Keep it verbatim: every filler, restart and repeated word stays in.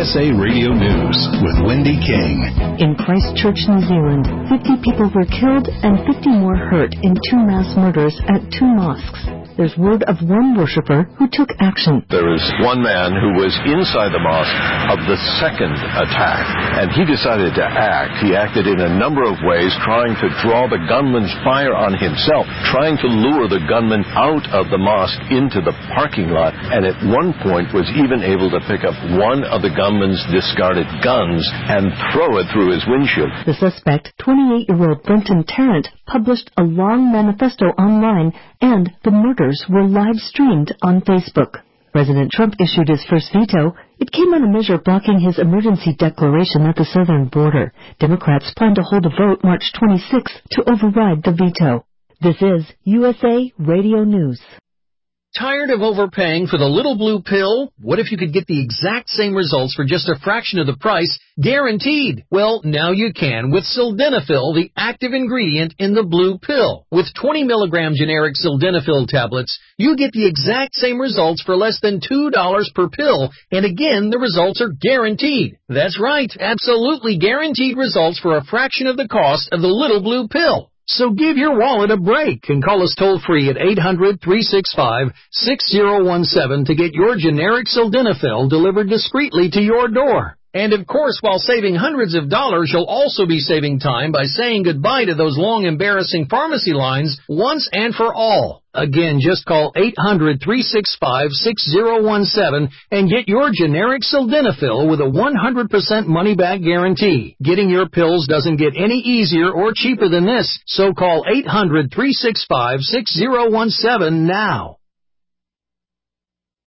S A Radio News with Wendy King. In Christchurch, New Zealand, fifty people were killed and fifty more hurt in two mass murders at two mosques. There's word of one worshiper who took action. There is one man who was inside the mosque of the second attack, and he decided to act. He acted in a number of ways, trying to draw the gunman's fire on himself, trying to lure the gunman out of the mosque into the parking lot, and at one point was even able to pick up one of the gunman's discarded guns and throw it through his windshield. The suspect, twenty-eight-year-old Brenton Tarrant, published a long manifesto online, and the murders were live-streamed on Facebook. President Trump issued his first veto. It came on a measure blocking his emergency declaration at the southern border. Democrats plan to hold a vote March twenty-sixth to override the veto. This is U S A Radio News. Tired of overpaying for the little blue pill? What if you could get the exact same results for just a fraction of the price, guaranteed? Well, now you can with Sildenafil, the active ingredient in the blue pill. With twenty milligram generic Sildenafil tablets, you get the exact same results for less than two dollars per pill, and again, the results are guaranteed. That's right, absolutely guaranteed results for a fraction of the cost of the little blue pill. So give your wallet a break and call us toll-free at eight hundred, three six five, six zero one seven to get your generic Sildenafil delivered discreetly to your door. And of course, while saving hundreds of dollars, you'll also be saving time by saying goodbye to those long, embarrassing pharmacy lines once and for all. Again, just call eight hundred, three six five, six zero one seven and get your generic Sildenafil with a one hundred percent money-back guarantee. Getting your pills doesn't get any easier or cheaper than this, so call eight hundred, three six five, six zero one seven now.